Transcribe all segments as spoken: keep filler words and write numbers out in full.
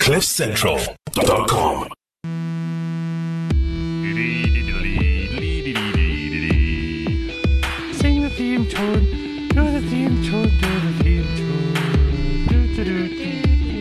cliff central dot com. Sing the theme tune, do the theme tune, do the theme tune, do do do do.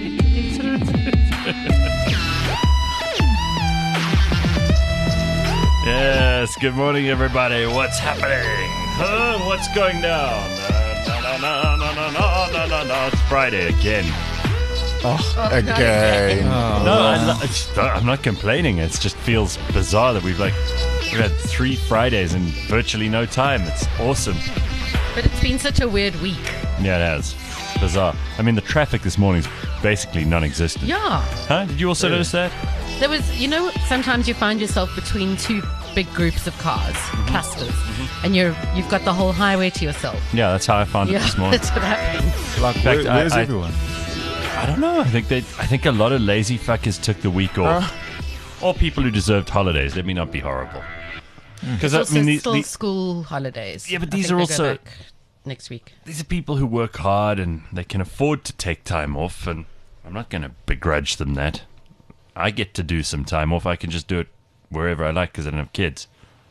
Yes, good morning, everybody. What's happening? Huh? What's going down? Uh, no, no, no, no, no, no, no, no. It's Friday again. Oh, again. Oh. No, I lo- it's, I'm not complaining. It just feels bizarre that we've like we've had three Fridays in virtually no time. It's awesome. But it's been such a weird week. Yeah, it has. Bizarre. I mean, the traffic this morning is basically non-existent. Yeah. Huh? Did you also Yeah. notice that? There was, you know, sometimes you find yourself between two big groups of cars, Mm-hmm. clusters, and you're you've got the whole highway to yourself. Yeah, that's how I found it Yeah, this morning. that's what happened. Like, fact, where, where's I- I- everyone? I don't know. I think they. I think a lot of lazy fuckers took the week off. Or people who deserved holidays. Let me not be horrible. Because It's I mean, also these, still these, school holidays. Yeah, but I these think are they go also- back next week. these are people who work hard and they can afford to take time off, and I'm not going to begrudge them that. I get to do some time off. I can just do it wherever I like because I don't have kids.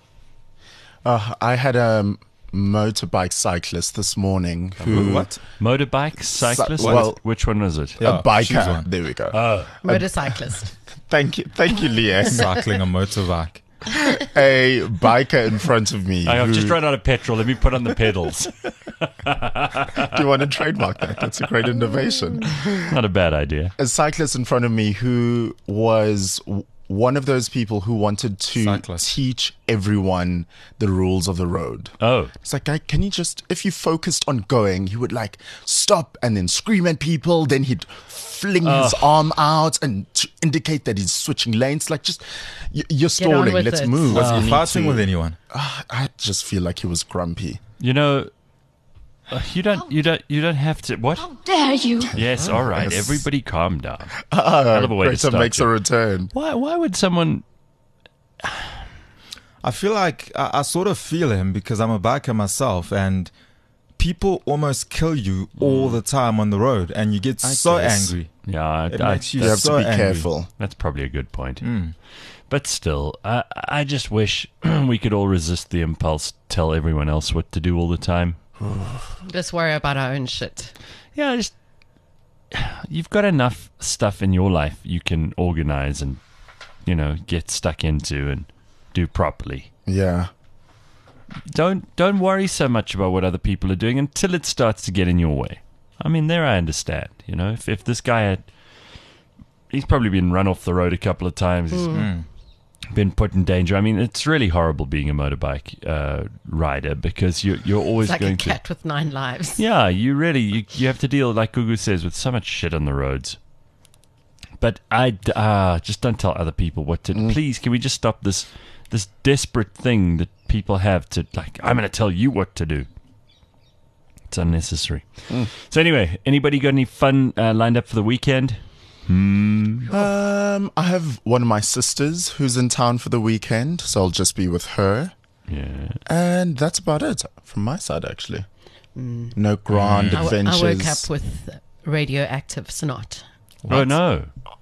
Uh, I had a motorbike cyclist this morning who... What? Motorbike cyclist. what? Well- Which one was it? Yeah. A biker. choose one. There we go. Oh, Motorcyclist. Thank you, thank you, Leah. Cycling a motorbike. A biker in front of me. I've who- just run out of petrol. Let me put on the pedals. Do you want to trademark that? That's a great innovation. Not a bad idea. A cyclist in front of me who was w- one of those people who wanted to Cyclist. teach everyone the rules of the road. Oh, It's like, guy, can you just, if you focused on going, he would like stop and then scream at people. Then he'd fling his arm out and to indicate that he's switching lanes. Like, just, y- you're on stalling. with Let's it. move. Was You he need fighting to- with anyone? Ah, I just feel like he was grumpy. you know, uh, you don't, you don't, you don't have to. What? Dare you? Yes, all right. yes. Everybody, calm down. Ah, Hell of a way to Greta start makes you. a return. Why? Why would someone? I feel like I, I sort of feel him because I'm a biker myself, and people almost kill you all the time on the road, and you get I so guess. angry. Yeah, I, It I- makes you You have so to be angry. careful. that's probably a good point. Mm. But still, I, I just wish we could all resist the impulse to tell everyone else what to do all the time. Just worry about our own shit. Yeah, just you've got enough stuff in your life you can organize and you know get stuck into and do properly. Yeah. Don't don't worry so much about what other people are doing until it starts to get in your way. I mean, there I understand. You know, if if this guy had, he's probably been run off the road a couple of times. He's Mm. been put in danger. I mean, it's really horrible being a motorbike uh, rider because you're you're always It's like going a to. cat with nine lives. Yeah, you really you, you have to deal, like Gugu says, with so much shit on the roads. But I d- uh, just don't tell other people what to. Please, can we just stop this this desperate thing that people have to like? I'm going to tell you what to do. It's unnecessary. So anyway, anybody got any fun uh, lined up for the weekend? Hmm. Um, I have one of my sisters who's in town for the weekend, so I'll just be with her. Yeah. And that's about it from my side, actually. No grand I, w- adventures. I woke up with radioactive snot. Oh no.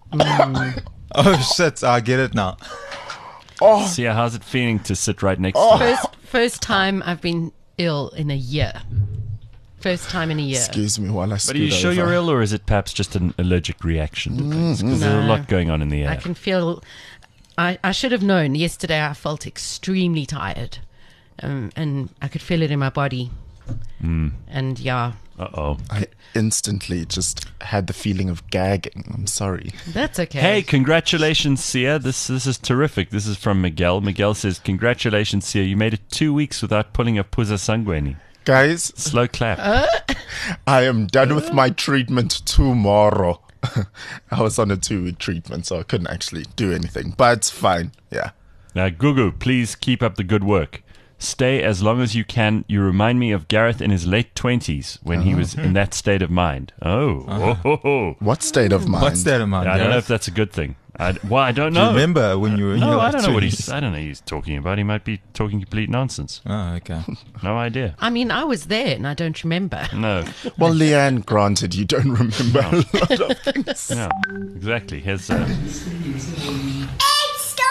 Oh shit! I get it now. See, how's it feeling to sit right next to? First, first time I've been ill in a year. First time in a year. Excuse me while I But scoot are you sure over. you're ill, or is it perhaps just an allergic reaction to things? Because there's a No. lot going on in the air. I can feel. I, I should have known. Yesterday I felt extremely tired, um, and I could feel it in my body. Hmm. And yeah, Uh oh. I instantly just had the feeling of gagging. I'm sorry. that's okay. Hey, congratulations, Sia. This this is terrific. This is from Miguel. Miguel says, congratulations, Sia. You made it two weeks without pulling a puza sanguini. Guys, Slow clap. I am done with my treatment tomorrow. I was on a two-week treatment, so I couldn't actually do anything. But it's fine. Yeah. Now, Gugu, please keep up the good work. Stay as long as you can. You remind me of Gareth in his late twenties when he was in that state of mind. Oh. Oh, ho, ho. What state of mind? What's that in mind? I don't know Gareth? if that's a good thing. I, well, I don't Do you know. remember when you were in No, your I don't know what twenties? he's. I don't know. What he's talking about. He might be talking complete nonsense. Oh, okay. No idea. I mean, I was there and I don't remember. No. Well, Leanne, granted, you don't remember a lot of things. No. Exactly. Here's. Uh, It's the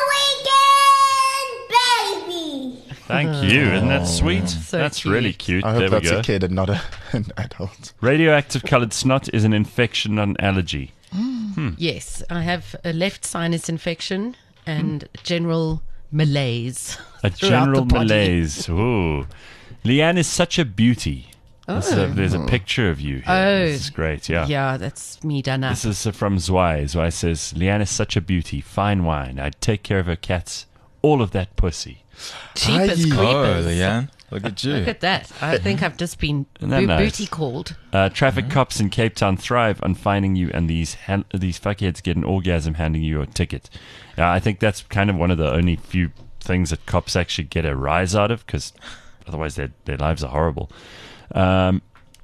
weekend, baby! thank you. Isn't that sweet? So that's cute. really cute. I hope there we that's go. a kid and not a, an adult. Radioactive coloured snot is an infection, not an allergy. Yes, I have a left sinus infection and general malaise. A throughout general the body. malaise. Ooh. Leanne is such a beauty. There's, a, there's a picture of you here. Oh. This is great, yeah. Yeah, that's me done up. This is uh, from Zwei. Zwei says, Leanne is such a beauty, fine wine. I'd take care of her cats. All of that pussy. Cheapers Aye. Oh, creepers. Leanne, look at you. Look at that. I think I've just been Isn't that bo- nice? booty called. Uh, traffic cops in Cape Town thrive on finding you, and these han- these fuckheads get an orgasm handing you a ticket. Uh, I think that's kind of one of the only few things that cops actually get a rise out of, because otherwise their their lives are horrible. Um,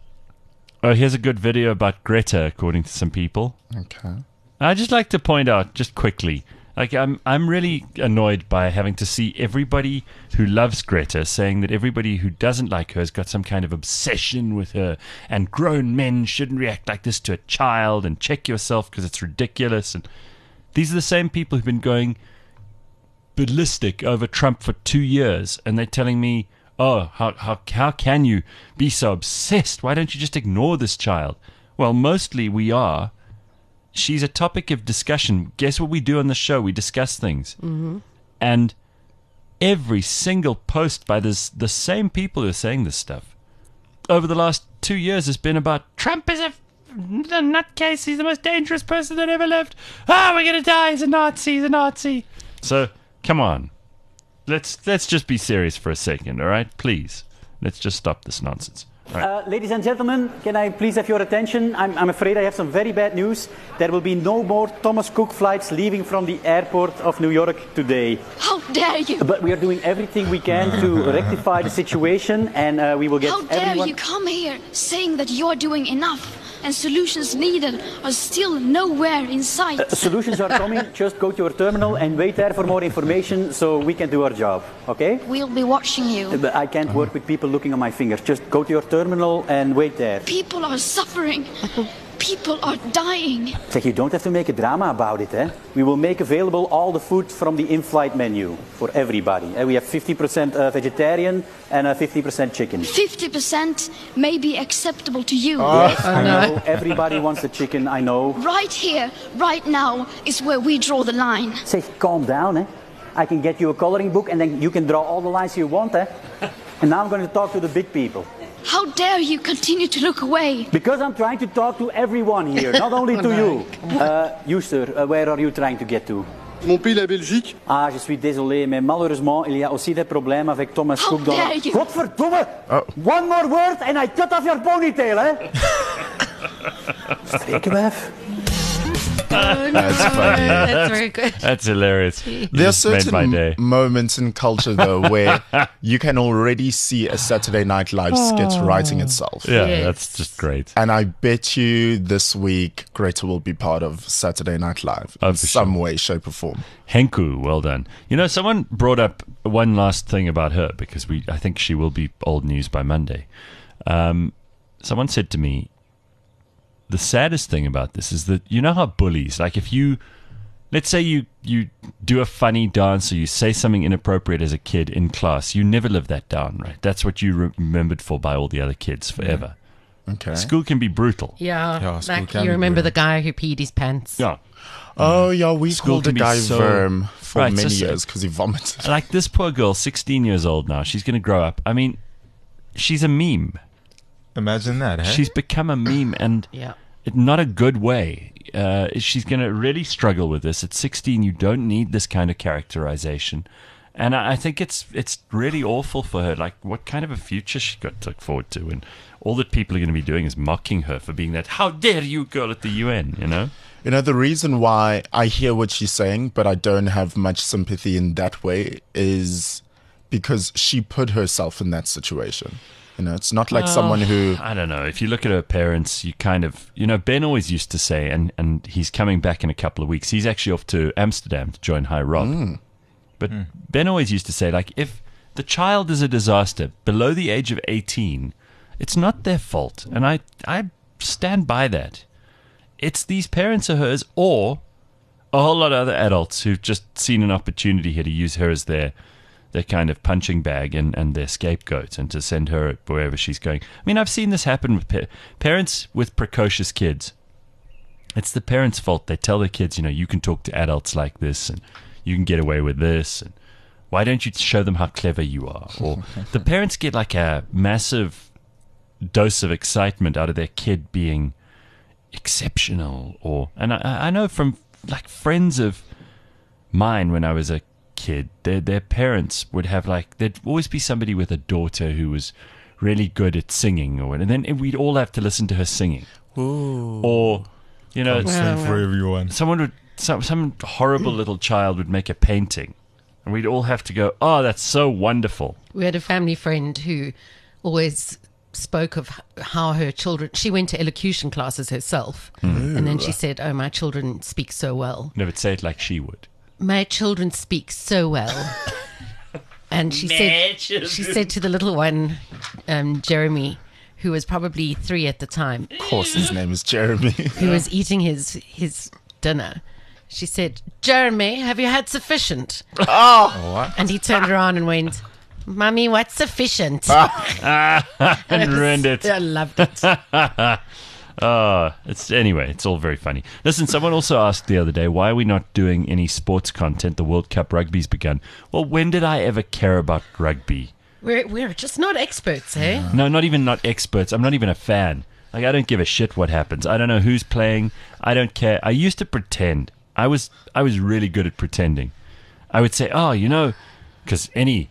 oh, here's a good video about Greta, according to some people. Okay. I'd just like to point out, just quickly, like I'm I'm really annoyed by having to see everybody who loves Greta saying that everybody who doesn't like her has got some kind of obsession with her, and grown men shouldn't react like this to a child, and check yourself because it's ridiculous. And these are the same people who've been going ballistic over Trump for two years, and they're telling me, oh, how how how can you be so obsessed? Why don't you just ignore this child? Well, mostly we are. She's a topic of discussion. Guess what we do on the show? We discuss things. Mm-hmm. And every single post by this, the same people who are saying this stuff over the last two years has been about Trump is a, a nutcase. He's the most dangerous person that ever lived. Ah, we're going to die. He's a Nazi. He's a Nazi. So, come on. Let's, let's just be serious for a second, all right? Please. Let's just stop this nonsense. Uh, ladies and gentlemen, can I please have your attention? I'm, I'm afraid I have some very bad news. There will be no more Thomas Cook flights leaving from the airport of New York today. How dare you! But we are doing everything we can to rectify the situation, and uh, we will get How dare everyone... you come here saying that you're doing enough and solutions needed are still nowhere in sight? Uh, solutions are coming. Just go to your terminal and wait there for more information so we can do our job, okay? We'll be watching Uh, you. But I can't work with people looking on my fingers. Just go to your terminal and wait there. People are suffering. People are dying. Zeg, you don't have to make a drama about it, eh? We will make available all the food from the in-flight menu for everybody. Uh, we have fifty percent uh, vegetarian and uh, fifty percent chicken. fifty percent may be acceptable to you. Yes, I know. Everybody wants the chicken, I know. Right here, right now, is where we draw the line. Say, calm down, eh? I can get you a coloring book and then you can draw all the lines you want, eh? And now I'm going to talk to the big people. How dare you continue to look away? Because I'm trying to talk to everyone here, not only to you. Uh, you, sir, uh, where are you trying to get to? Mon pays, la Belgique. Ah, je suis désolé, mais malheureusement, il y a aussi des problèmes avec Thomas How Cook. dans la- dare you. Godverdomme! One more word and I cut off your ponytail, eh? Strekenwijf. That's funny. That's very good. That's hilarious. You There are just made my certain day. moments in culture, though, where you can already see a Saturday Night Live sketch writing itself. Yeah, Yes. that's just great. And I bet you this week Greta will be part of Saturday Night Live Oh, in for some sure. way, shape, or form. Henku, well done. You know, someone brought up one last thing about her because we, I think she will be old news by Monday. Um, someone said to me, the saddest thing about this is that you know how bullies, like if you, let's say you you do a funny dance or you say something inappropriate as a kid in class, you never live that down, right? That's what you re- remembered for by all the other kids forever. Okay. School can be brutal. Yeah, Yeah, school like can you be remember brutal. the guy who peed his pants. Yeah. Oh, yeah, we School called a can be guy so- Verm for Right, so- many years because he vomited. Like this poor girl, sixteen years old now, she's going to grow up. I mean, she's a meme. Imagine that, eh? She's become a meme, and Yeah. it, not a good way. Uh, she's going to really struggle with this. At sixteen, you don't need this kind of characterization. And I, I think it's it's really awful for her. Like, what kind of a future she got to look forward to? And all that people are going to be doing is mocking her for being that, how dare you girl at the U N, you know? You know, the reason why I hear what she's saying, but I don't have much sympathy in that way is because she put herself in that situation. You know, it's not like someone who. I don't know. If you look at her parents, you kind of, you know, Ben always used to say, and, and he's coming back in a couple of weeks. He's actually off to Amsterdam to join High Rock. Mm. But mm. Ben always used to say, like, if the child is a disaster below the age of eighteen, it's not their fault. And I, I stand by that. It's these parents of hers or a whole lot of other adults who've just seen an opportunity here to use her as their their kind of punching bag and, and their scapegoat and to send her wherever she's going. I mean, I've seen this happen with pa- parents with precocious kids. It's the parents' fault. They tell their kids, you know, you can talk to adults like this and you can get away with this. And why don't you show them how clever you are? Or the parents get like a massive dose of excitement out of their kid being exceptional. Or and I, I know from like friends of mine when I was a kid, their their parents would have like there'd always be somebody with a daughter who was really good at singing, or and then we'd all have to listen to her singing. Ooh. Or you know, Sing for everyone. someone would some some horrible little child would make a painting, and we'd all have to go, "Oh, that's so wonderful." We had a family friend who always spoke of how her children, she went to elocution classes herself, Mm. and then she said, "Oh, my children speak so well. No, but say it like she would. My children speak so well." And she said, she said to the little one, um, Jeremy, who was probably three at the time, Of course, his name is Jeremy. who was eating his his dinner. She said, "Jeremy, have you had sufficient?" What? And he turned around and went, "Mummy, what's sufficient?" And ruined it. I loved it. Oh, it's anyway, it's all very funny. Listen, someone also asked the other day, why are we not doing any sports content? The World Cup rugby's begun. Well, when did I ever care about rugby? We're we're just not experts, eh? No, not even not experts. I'm not even a fan. Like, I don't give a shit what happens. I don't know who's playing. I don't care. I used to pretend. I was I was really good at pretending. I would say, oh, you know, because any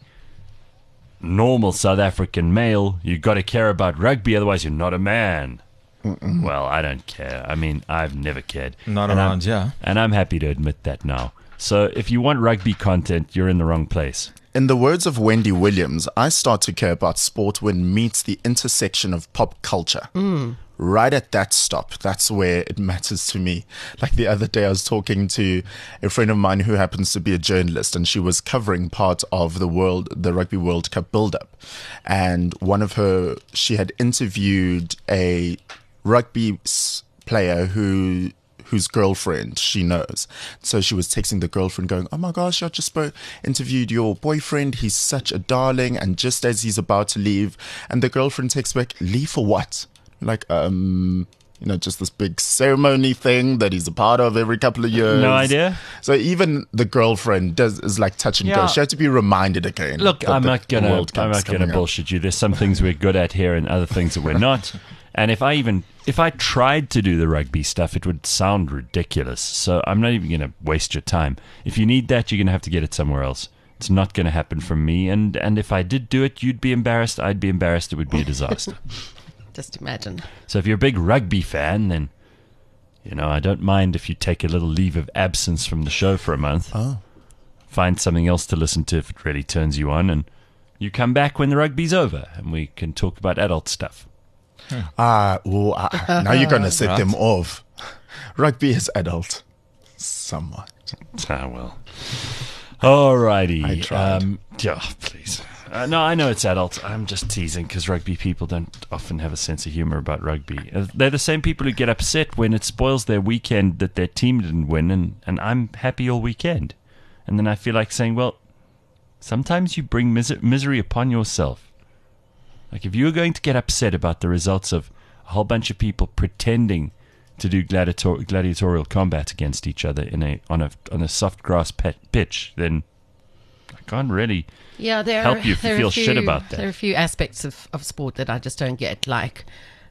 normal South African male, you got to care about rugby, otherwise you're not a man. Mm-mm. Well, I don't care. I mean, I've never cared. Not and around, I'm, yeah. And I'm happy to admit that now. So if you want rugby content, you're in the wrong place. In the words of Wendy Williams, I start to care about sport when it meets the intersection of pop culture. Mm. Right at that stop, that's where it matters to me. Like the other day, I was talking to a friend of mine who happens to be a journalist, and she was covering part of the world, the Rugby World Cup build-up. And one of her, she had interviewed a rugby player who whose girlfriend she knows. So she was texting the girlfriend going, "Oh my gosh, I just spoke, interviewed your boyfriend. He's such a darling." And just as he's about to leave, and the girlfriend texts back, "Leave for what?" Like, um, you know, just this big ceremony thing that he's a part of every couple of years. No idea. So even the girlfriend does is like touch and Yeah. go. She had to be reminded again. Look, that I'm the not gonna, World I'm Cup's not gonna coming up. bullshit you. There's some things we're good at here, and other things that we're not. And if I even, if I tried to do the rugby stuff, it would sound ridiculous. So I'm not even gonna waste your time. If you need that, you're gonna have to get it somewhere else. It's not gonna happen from me. And and if I did do it, you'd be embarrassed. I'd be embarrassed. It would be a disaster. Just imagine. So if you're a big rugby fan, then, you know, I don't mind if you take a little leave of absence from the show for a month. Oh. Find something else to listen to if it really turns you on, and you come back when the rugby's over, and we can talk about adult stuff. Ah, ooh, ah, now you're going to set them off. Rugby is adult. Somewhat. Ah, well. Alrighty. I tried. Um, yeah, please. Uh, no, I know it's adult. I'm just teasing because rugby people don't often have a sense of humor about rugby. Uh, they're the same people who get upset when it spoils their weekend that their team didn't win, and, and I'm happy all weekend. And then I feel like saying, well, sometimes you bring mis- misery upon yourself. Like if you're going to get upset about the results of a whole bunch of people pretending to do gladiator- gladiatorial combat against each other in a on a on a soft grass pet pitch, then I can't really Yeah, there help are, you if you there are feel a few, shit about that. There are a few aspects of, of sport that I just don't get. Like,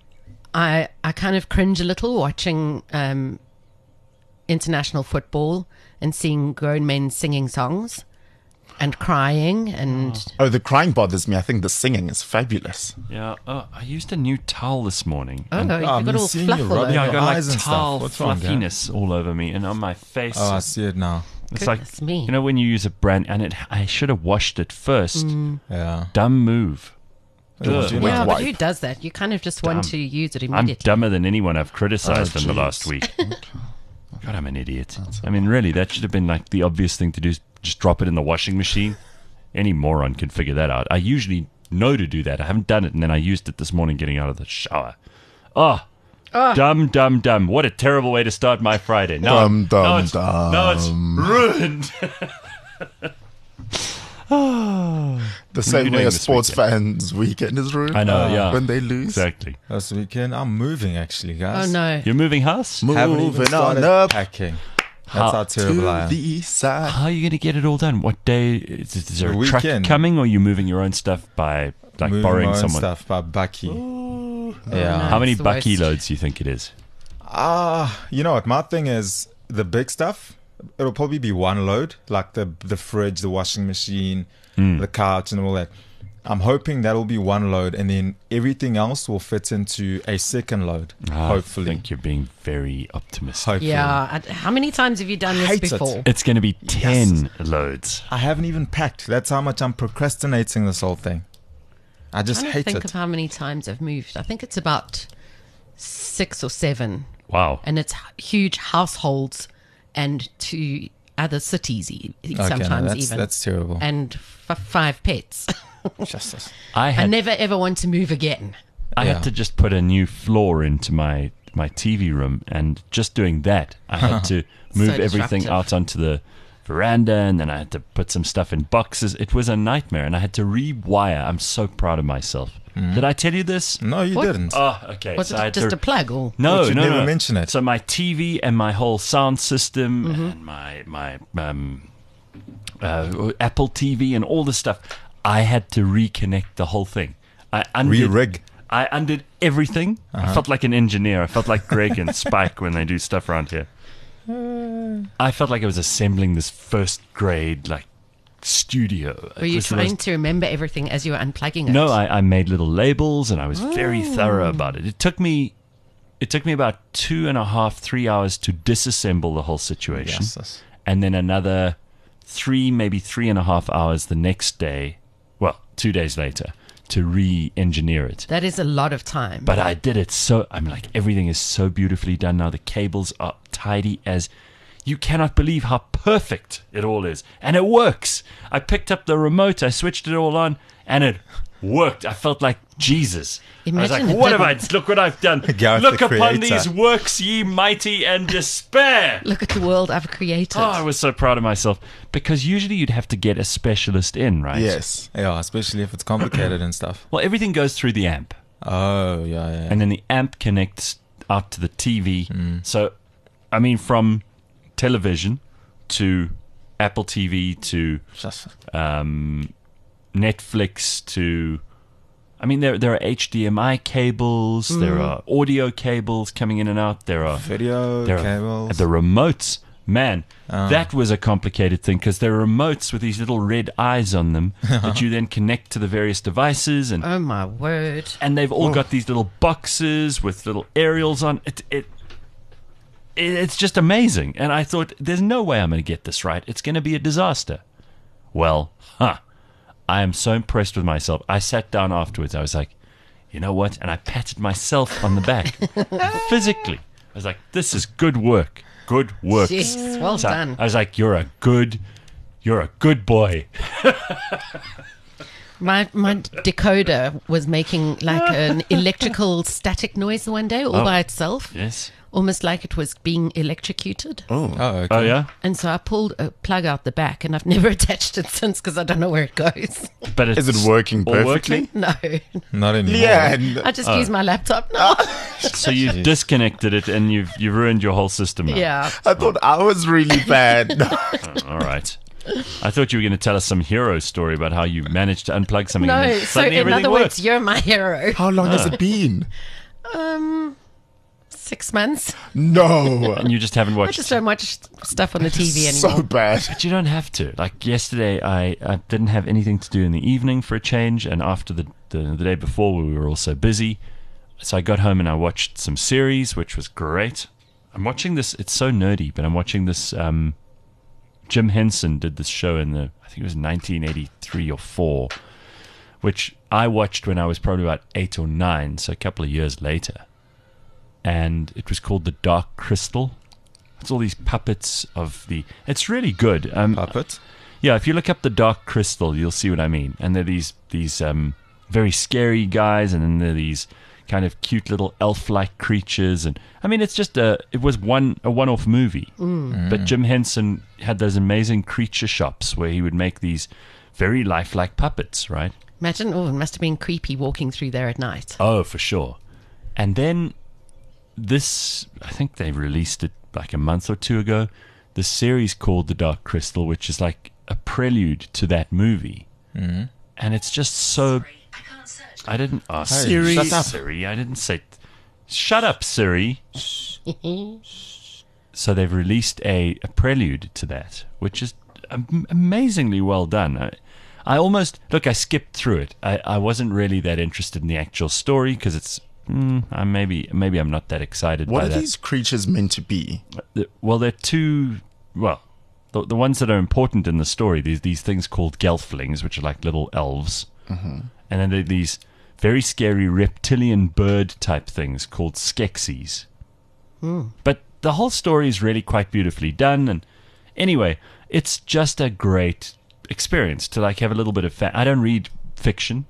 I I kind of cringe a little watching um, international football and seeing grown men singing songs and crying and Oh, the crying bothers me. I think the singing is fabulous. Yeah, oh, I used a new towel this morning. oh, and- no, I've you've got been all seeing fluff you all rubbing over. yeah, I your got like eyes and stuff. towel What's wrong, fluffiness all over me and on my face. Oh, I see it now. it's Goodness like me. you know when you use a brand and it I should have washed it first. Yeah. Dumb move. Ugh. with Yeah, but wipe. who does that? You kind of just want Dumb. to use it I'm immediately. dumber than anyone I've criticized Oh, in the jeez. last week. God, I'm an idiot. I mean, really, that should have been like the obvious thing to do is just drop it in the washing machine. Any moron can figure that out. I usually know to do that. I haven't done it, and then I used it this morning getting out of the shower. Oh, dumb, dumb, dumb. What a terrible way to start my Friday. Now, Dumb, dumb, now, it's, dumb. now it's ruined. The same you way doing a this sports weekend? fan's weekend is ruined. I know, yeah. When they lose. Exactly. This weekend, I'm moving actually, guys. Oh, no. You're moving house? Haven't even Moving on started up packing. That's How- how terrible I to am. the east side. How are you going to get it all done? What day? Is, is there a The truck weekend. coming, or are you moving your own stuff by like Moving borrowing my own someone? stuff by Bucky. no. Yeah. How many It's the Bucky worst. loads do you think it is? Ah, you know what? My thing is the big stuff. It'll probably be one load, like the the fridge, the washing machine, Hmm. the couch, and all that. I'm hoping that'll be one load, and then everything else will fit into a second load. Ah, hopefully, I think you're being very optimistic. hopefully. Yeah. I, how many times have you done this Hate it. before? It's going to be ten loads. I haven't even packed. That's how much I'm procrastinating this whole thing. I just I don't hate think it. of how many times I've moved. I think it's about six or seven. Wow. And it's h- huge households and to other cities e- Okay, no, sometimes that's, even. that's terrible. and f- five pets. Justice. I I had never ever want to move again. I Yeah. had to just put a new floor into my my T V room, and just doing that, I had to move everything disruptive. out onto the veranda, and then I had to put some stuff in boxes. It was a nightmare, and I had to rewire. I'm so proud of myself. Did I tell you this? No, you What? didn't. Oh, okay. Was so I it had just to- a plug or? No, But you no, never no. mention it. So my T V and my whole sound system and my my um, uh, Apple T V and all this stuff, I had to reconnect the whole thing. I undid, Re-rig. I undid everything. I felt like an engineer. I felt like Greg and Spike when they do stuff around here. I felt like I was assembling this first grade like studio. Were It you was the trying most- to remember everything as you were unplugging it? no, I, I made little labels and I was very thorough about it. It took me, it took me about two and a half, three hours to disassemble the whole situation, Yes. and then another three, maybe three and a half hours the next day. Well, two days later to re-engineer it. That is a lot of time. But I did it so, I'm like, everything is so beautifully done now. The cables are tidy as, you cannot believe how perfect it all is. And it works. I picked up the remote, I switched it all on, and it worked. I felt like Jesus. I was Imagine like, it what have I, didn't. look what I've done. Gareth Look the upon creator. these works, ye mighty, and despair. Look at the world I've created. Oh, I was so proud of myself. Because usually you'd have to get a specialist in, right? Yes. Yeah, especially if it's complicated and stuff. Well, everything goes through the amp. Oh, yeah, yeah. And then the amp connects up to the T V. So, I mean, from television to Apple T V to Just, um, Netflix to, I mean, there there are H D M I cables, there are audio cables coming in and out, there are video there are cables. the remotes. Man, that was a complicated thing because there are remotes with these little red eyes on them that you then connect to the various devices, and Oh my word. and they've all got these little boxes with little aerials on it. It, it it's just amazing. And I thought, there's no way I'm going to get this right. It's going to be a disaster. Well, huh. I am so impressed with myself. I sat down afterwards. I was like, you know what? And I patted myself on the back physically. I was like, this is good work. Good work. Jeez, well So done. I was like, you're a good, you're a good boy. My my decoder was making like an electrical static noise one day all Oh. by itself, Yes. almost like it was being electrocuted. oh, okay. Oh, yeah? And so I pulled a plug out the back, and I've never attached it since because I don't know where it goes. But it's Is it working all perfectly? working? No, Not anymore. Yeah. and- I just use my laptop now. So you disconnected it and you've you ruined your whole system now. Yeah. I thought I was really bad. All right. I thought you were going to tell us some hero story about how you managed to unplug something. No, and then so suddenly in everything other worked. words, you're my hero. How long has it been? Um, six months. No. And you just haven't I watched. just don't watch stuff on the T V anymore. So bad. But you don't have to. Like yesterday, I, I didn't have anything to do in the evening for a change, and after the, the the day before, we were all so busy. So I got home and I watched some series, which was great. I'm watching this. It's so nerdy, but I'm watching this. Um, Jim Henson did this show in the, I think it was nineteen eighty-three or four, which I watched when I was probably about eight or nine, so a couple of years later. And it was called The Dark Crystal. It's all these puppets of the... It's really good. Um, Puppet? Yeah, if you look up The Dark Crystal, you'll see what I mean. And they're these these um, very scary guys, and then they're these kind of cute little elf-like creatures. And I mean, it's just a... It was one a one-off movie. Mm. But Jim Henson had those amazing creature shops where he would make these very lifelike puppets, right? Imagine, oh, it must have been creepy walking through there at night. Oh, for sure. And then this, I think they released it like a month or two ago, the series called The Dark Crystal, which is like a prelude to that movie. Mm-hmm. And it's just so... I didn't... Oh, Hey, Siri. shut up. Siri, I didn't say... Shut up, Siri. So they've released a, a prelude to that, which is am- amazingly well done. I, I almost... Look, I skipped through it. I, I wasn't really that interested in the actual story because it's... Mm, I maybe maybe I'm not that excited What by are that. these creatures meant to be? The- Well, they're two... Well, the, the ones that are important in the story, these these things called gelflings, which are like little elves. Mm-hmm. And then there are these very scary reptilian bird type things called Skeksis. But the whole story is really quite beautifully done. And anyway, it's just a great experience to like have a little bit of fa- I don't read fiction,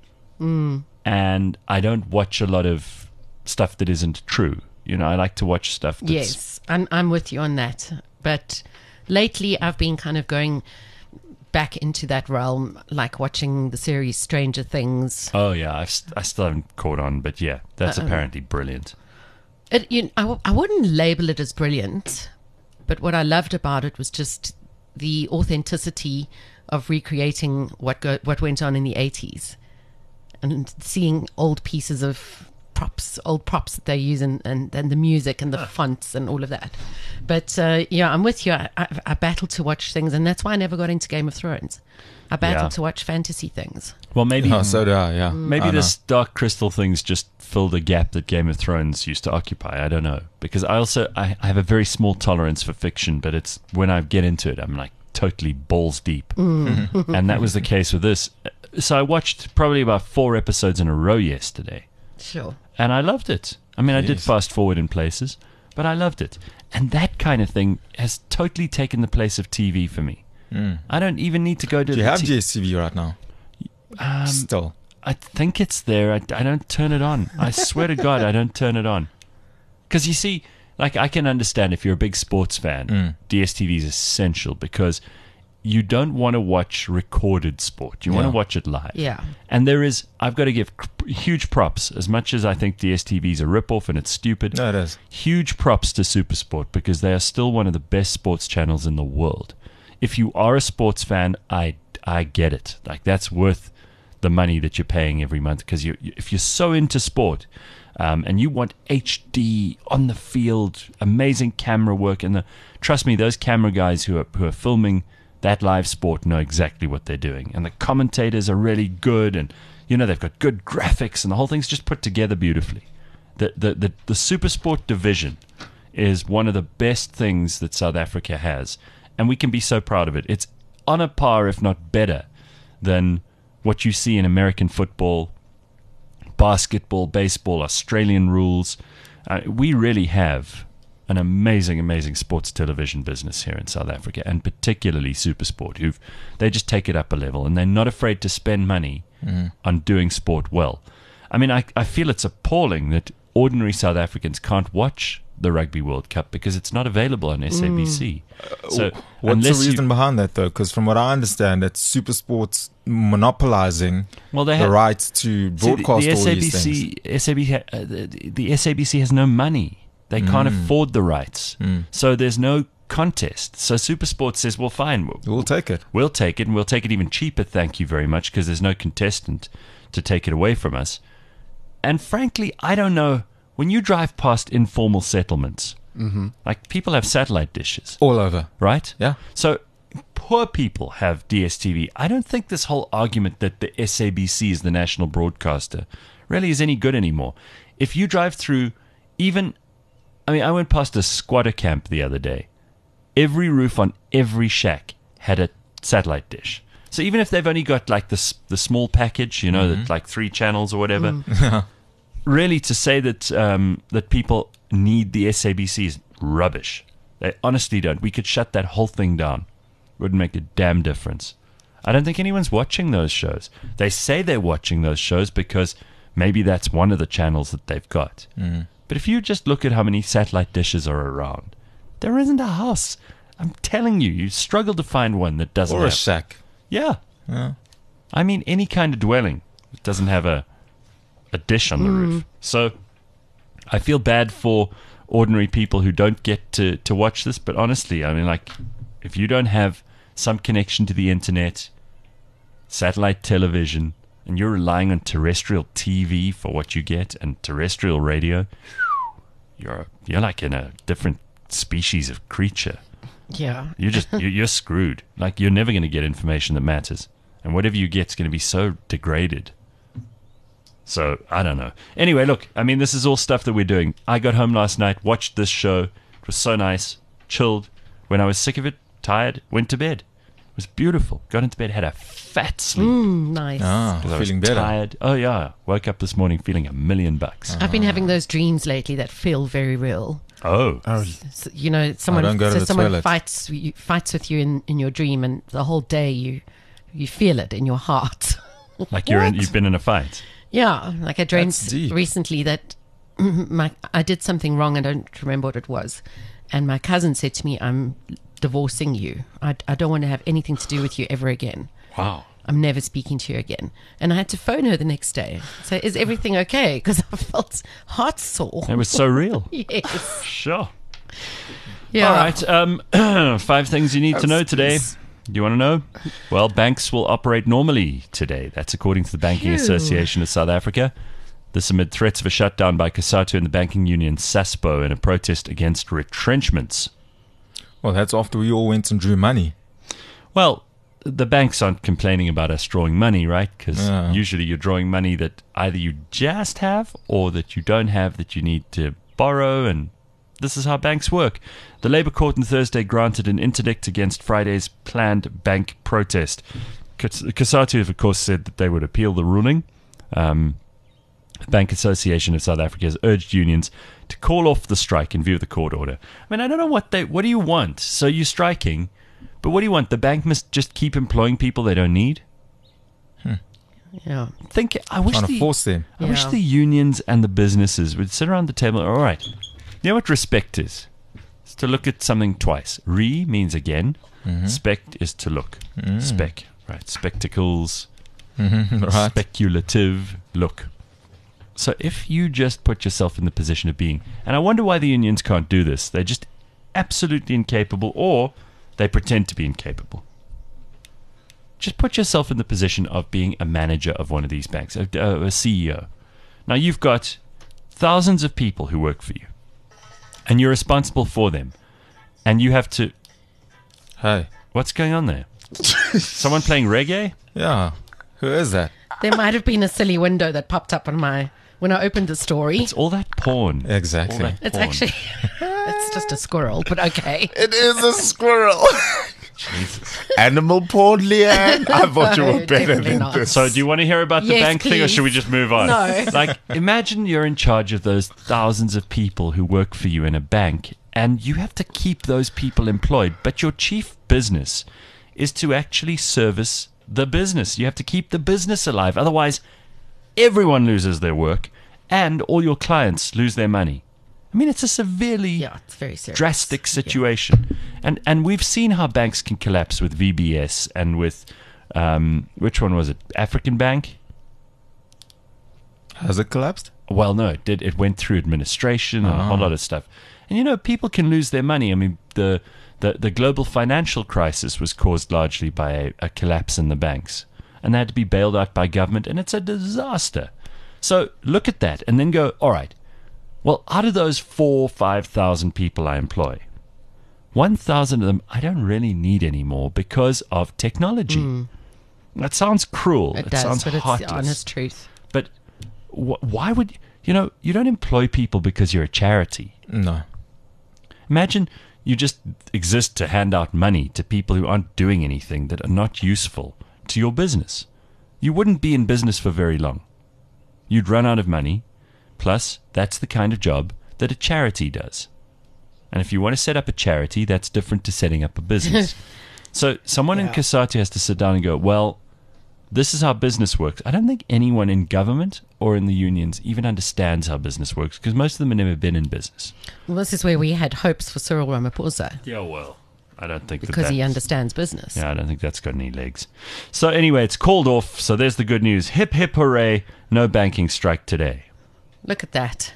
and I don't watch a lot of stuff that isn't true. You know, I like to watch stuff that's... Yes, I'm, I'm with you on that. But lately I've been kind of going back into that realm, like watching the series Stranger Things. Oh, yeah, I've, st- I still haven't caught on, but yeah, that's Uh-oh. apparently brilliant. It, you, I, w- I wouldn't label it as brilliant, but what I loved about it was just the authenticity of recreating what go, what went on in the eighties and seeing old pieces of props, old props that they use, and, and, and the music and the fonts and all of that. But uh, yeah, I'm with you. I, I, I battle to watch things, and that's why I never got into Game of Thrones. I battle Yeah. to watch fantasy things. Well, maybe Oh, so do I, yeah. maybe I know. this Dark Crystal thing's just filled a gap that Game of Thrones used to occupy. I don't know. Because I also I, I have a very small tolerance for fiction, but it's when I get into it, I'm like totally balls deep. And that was the case with this. So I watched probably about four episodes in a row yesterday. Sure. And I loved it. I mean, I did Jeez. fast forward in places, but I loved it. And that kind of thing has totally taken the place of T V for me. I don't even need to go to Do you the have T- D S T V right now? um, Still. I think it's there. I, I don't turn it on. I swear to God, I don't turn it on. Because you see, like, I can understand if you're a big sports fan, Mm. D S T V is essential because you don't want to watch recorded sport. You want to Yeah. watch it live. Yeah. And there is, I've got to give c- huge props, as much as I think D S T V is a ripoff and it's stupid. No, it is. Huge props to Supersport because they are still one of the best sports channels in the world. If you are a sports fan, I I get it. Like, that's worth the money that you're paying every month because you, you, if you're so into sport um, and you want H D on the field, amazing camera work, and the, trust me, those camera guys who are who are filming that live sport know exactly what they're doing, and the commentators are really good, and you know they've got good graphics, and the whole thing's just put together beautifully. The the the, the Supersport division is one of the best things that South Africa has, and we can be so proud of it. It's on a par, if not better, than what you see in American football, basketball, baseball, Australian rules. Uh, we really have an amazing, amazing sports television business here in South Africa, and particularly Supersport, who've they just take it up a level, and they're not afraid to spend money on doing sport well. I mean, I, I feel it's appalling that ordinary South Africans can't watch the Rugby World Cup because it's not available on S A B C. So What's unless the you- reason behind that, though? Because from what I understand, it's Supersports monopolizing well, they the have, rights to See, the- broadcast the, all these things. S A B C, S A B C, uh, the, the S A B C has no money. They can't Mm. afford the rights. Mm. So there's no contest. So Supersport says, well, fine, we'll, We'll take it. we'll take it, and we'll take it even cheaper, thank you very much, because there's no contestant to take it away from us. And frankly, I don't know, when you drive past informal settlements, like people have satellite dishes, All over. right? Yeah. So poor people have D S T V. I don't think this whole argument that the S A B C is the national broadcaster really is any good anymore. If you drive through even, I mean, I went past a squatter camp the other day. Every roof on every shack had a satellite dish. So even if they've only got like this the small package, you know, Mm-hmm. that like three channels or whatever, really to say that um, that people need the S A B C is rubbish. They honestly don't. We could shut that whole thing down. Wouldn't make a damn difference. I don't think anyone's watching those shows. They say they're watching those shows because maybe that's one of the channels that they've got. Mm. But if you just look at how many satellite dishes are around, there isn't a house. I'm telling you, you struggle to find one that doesn't Or a have. shack. Yeah. Yeah. I mean, any kind of dwelling that doesn't have a a dish on the roof. So I feel bad for ordinary people who don't get to, to watch this. But honestly, I mean, like, if you don't have some connection to the internet, satellite television, and you're relying on terrestrial T V for what you get and terrestrial radio, you're you're like in a different species of creature. Yeah. You're just you're, you're screwed. Like, you're never going to get information that matters, and whatever you get's going to be so degraded. So I don't know. Anyway, look, I mean, this is all stuff that we're doing. I got home last night, watched this show. It was so nice, chilled. When I was sick of it, tired, went to bed. It was beautiful. Got into bed, had a fat sleep. Mm, nice. Ah, 'Cause I was feeling better. tired. Oh yeah, woke up this morning feeling a million bucks. I've been having those dreams lately that feel very real. Oh, Oh, So, you know, someone don't go to so the someone toilet. fights you, fights with you in, in your dream, and the whole day you you feel it in your heart. like you're in, you've been in a fight. Yeah, like I dreamed That's deep. recently that my I did something wrong. I don't remember what it was, and my cousin said to me, "I'm divorcing you. I, I don't want to have anything to do with you ever again. Wow. I'm never speaking to you again." And I had to phone her the next day. So, is everything okay? Because I felt heart sore. It was so real. Yes. Sure. Yeah. All right. Um, five things you need to know today. Do you want to know? Well, banks will operate normally today. That's according to the Banking Phew. Association of South Africa. This amid threats of a shutdown by COSATU and the banking union SASPO in a protest against retrenchments. Well, that's after we all went and drew money. Well, the banks aren't complaining about us drawing money, right? Because Yeah. usually you're drawing money that either you just have or that you don't have that you need to borrow, and this is how banks work. The Labour Court on Thursday granted an interdict against Friday's planned bank protest. Cos- COSATU have, of course, said that they would appeal the ruling. Um, the Bank Association of South Africa has urged unions to call off the strike in view of the court order. I mean, I don't know what they... What do you want? So you're striking, but what do you want? The bank must just keep employing people they don't need? Yeah. Think... I wish Trying to the... force them. I wish Yeah. the unions and the businesses would sit around the table. All right, you know what respect is? It's to look at something twice. Re means again. Spect is to look. Spec, right? Spectacles, Right. speculative look. So if you just put yourself in the position of being, and I wonder why the unions can't do this. They're just absolutely incapable, or they pretend to be incapable. Just put yourself in the position of being a manager of one of these banks, a, a C E O. Now, you've got thousands of people who work for you, and you're responsible for them. And you have to... Hey. What's going on there? Someone playing reggae? Yeah. Who is that? There might have been a silly window that popped up on my when I opened the story. It's all that porn. Exactly. All that It's porn. actually it's just a squirrel, but okay. it is a squirrel. Jesus. Animal porn, Leanne. I thought you No, were better definitely than not. this. So do you want to hear about the Yes, bank thing, or please. should we just move on? No. Like, imagine you're in charge of those thousands of people who work for you in a bank, and you have to keep those people employed, but your chief business is to actually service the business. You have to keep the business alive. Otherwise, everyone loses their work, and all your clients lose their money. I mean, it's a severely Yeah, it's very serious. drastic situation. And and we've seen how banks can collapse with V B S and with, um, which one was it? African Bank? Has it collapsed? Well, no, it did. It went through administration and a whole Ah. lot of stuff. And, you know, people can lose their money. I mean, the the, the global financial crisis was caused largely by a, a collapse in the banks. And they had to be bailed out by government, and it's a disaster. So look at that and then go, all right, well, out of those four, five thousand people I employ, one thousand of them I don't really need anymore because of technology. That sounds cruel. It, It, does, sounds but it's heartless. the honest truth. But wh- why would you know? You don't employ people because you're a charity. No. Imagine you just exist to hand out money to people who aren't doing anything, that are not useful to your business. You wouldn't be in business for very long. You'd run out of money. Plus, that's the kind of job that a charity does. And if you want to set up a charity, that's different to setting up a business. So someone in COSATU has to sit down and go, well, this is how business works. I don't think anyone in government or in the unions even understands how business works because most of them have never been in business. Well, this is where we had hopes for Cyril Ramaphosa Yeah, well, I don't think because that he that's- understands business. Yeah, I don't think that's got any legs. So anyway, it's called off. So there's the good news. Hip, hip, hooray. No banking strike today. Look at that.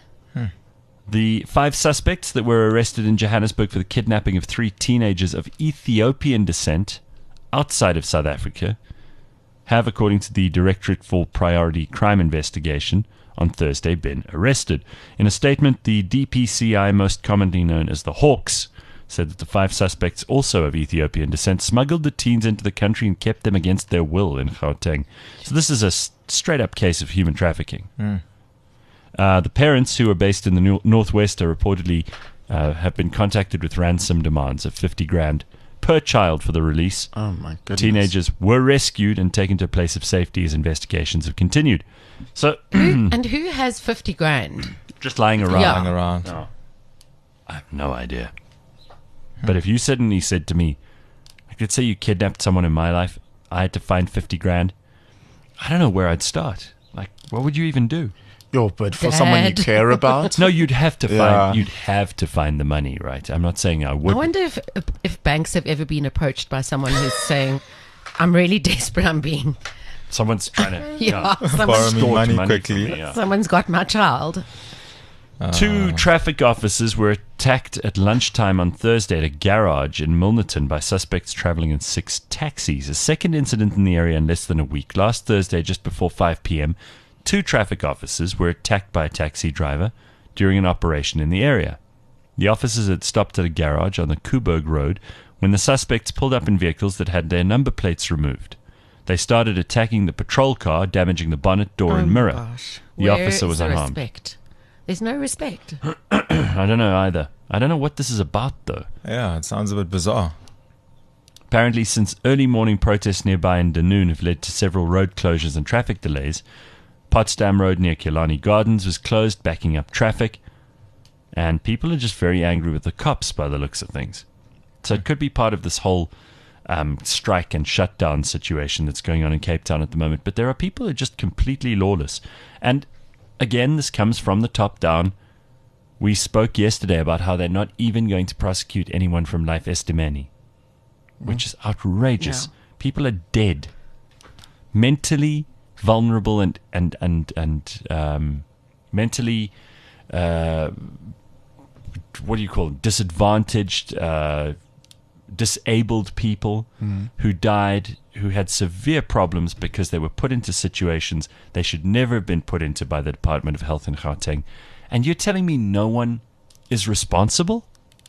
The five suspects that were arrested in Johannesburg for the kidnapping of three teenagers of Ethiopian descent outside of South Africa have, according to the Directorate for Priority Crime Investigation, on Thursday been arrested. In a statement, the D P C I, most commonly known as the Hawks, said that the five suspects, also of Ethiopian descent, smuggled the teens into the country and kept them against their will in Gauteng. So this is a s- straight-up case of human trafficking. Mm. Uh, the parents, who are based in the no- Northwest, are reportedly uh, have been contacted with ransom demands of fifty grand per child for the release. Oh, my goodness. Teenagers were rescued and taken to a place of safety as investigations have continued. So, And who has fifty grand? just lying around. Yeah. Hang around. No. I have no idea. But if you suddenly said to me, like, let's say you kidnapped someone in my life, I had to find fifty grand, I don't know where I'd start. Like, what would you even do? Yo, but for someone you Dad. care about, No, you'd have to find. Yeah. You'd have to find the money, right? I'm not saying I would. I wonder if if banks have ever been approached by someone who's saying, "I'm really desperate. I'm being Someone's trying to. yeah, Borrow someone's, me Extort money, money quickly. from me, yeah. someone's got my child." Two traffic officers were attacked at lunchtime on Thursday at a garage in Milnerton by suspects traveling in six taxis. A second incident in the area in less than a week. Last Thursday, just before five p.m., two traffic officers were attacked by a taxi driver during an operation in the area. The officers had stopped at a garage on the Coburg Road when the suspects pulled up in vehicles that had their number plates removed. They started attacking the patrol car, damaging the bonnet, door, and mirror. Gosh, The where officer is was the unharmed. Respect? There's no respect. I don't know either. I don't know what this is about, though. Yeah, it sounds a bit bizarre. Apparently, since early morning protests nearby in Dunoon have led to several road closures and traffic delays, Potsdam Road near Killarney Gardens was closed, backing up traffic, and people are just very angry with the cops by the looks of things. So it could be part of this whole um, strike and shutdown situation that's going on in Cape Town at the moment. But there are people who are just completely lawless. And again, this comes from the top down. We spoke yesterday about how they're not even going to prosecute anyone from Life Estimani, which is outrageous. Yeah. People are dead, mentally vulnerable and and and and um, mentally, uh, what do you call it? disadvantaged, uh, disabled people who died, who had severe problems because they were put into situations they should never have been put into by the Department of Health in Gauteng. And you're telling me no one is responsible?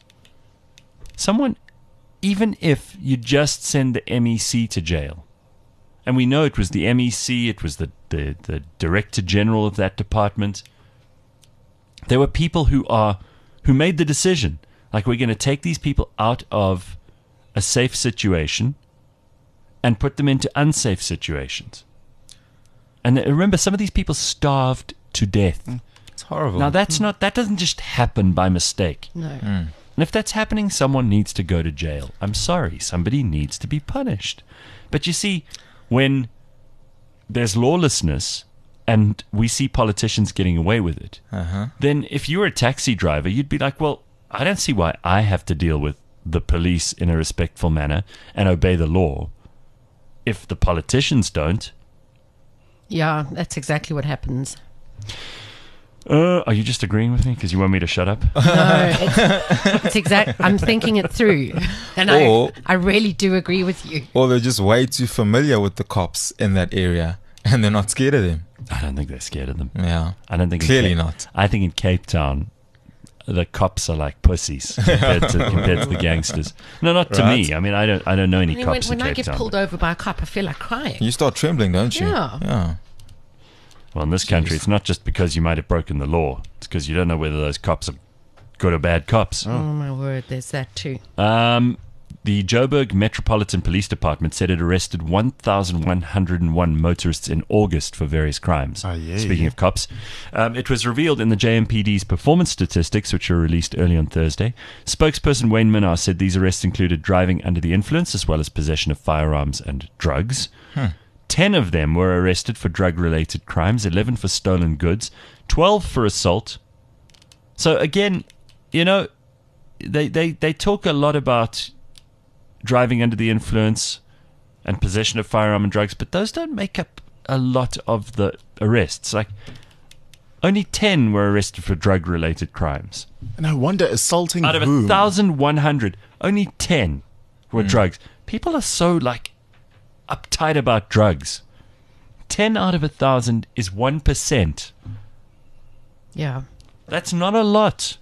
Someone, even if you just send the M E C to jail, and we know it was the M E C, it was the, the, the Director General of that department, there were people who are who made the decision, like, we're going to take these people out of a safe situation and put them into unsafe situations. And remember, some of these people starved to death. It's horrible. Now, that's not that doesn't just happen by mistake. No. And if that's happening, someone needs to go to jail. I'm sorry, somebody needs to be punished. But you see, when there's lawlessness and we see politicians getting away with it, Uh-huh. then if you were a taxi driver, you'd be like, well, I don't see why I have to deal with the police in a respectful manner and obey the law if the politicians don't. Yeah, that's exactly what happens. Uh, are you just agreeing with me because you want me to shut up? No, it's, it's exact. I'm thinking it through, and Or- I, I really do agree with you. Or they're just way too familiar with the cops in that area and they're not scared of them. I don't think they're scared of them. Yeah. I don't think in Clearly Cape- not. I think in Cape Town, the cops are like pussies compared to, compared to the gangsters. No, not to Right. me. I mean, I don't. I don't know any I mean, when cops when in I Cape get Town. pulled over by a cop, I feel like crying. You start trembling, don't you? Yeah. Yeah. Well, in this country, it's not just because you might have broken the law. It's because you don't know whether those cops are good or bad cops. Oh my word, there's that too. Um, The Joburg Metropolitan Police Department said it arrested one thousand one hundred one motorists in August for various crimes. Ah, yeah, Speaking yeah. of cops, um, it was revealed in the J M P D's performance statistics, which were released early on Thursday. Spokesperson Wayne Minnar said these arrests included driving under the influence as well as possession of firearms and drugs. Hmm. Ten of them were arrested for drug-related crimes, eleven for stolen goods, twelve for assault. So again, you know, they, they, they talk a lot about driving under the influence and possession of firearm and drugs, but those don't make up a lot of the arrests. Like, only ten were arrested for drug-related crimes. And I wonder, assaulting Out of a whom? thousand one hundred, only ten were drugs. People are so, like, uptight about drugs. Ten out of a thousand is one percent. Yeah. That's not a lot.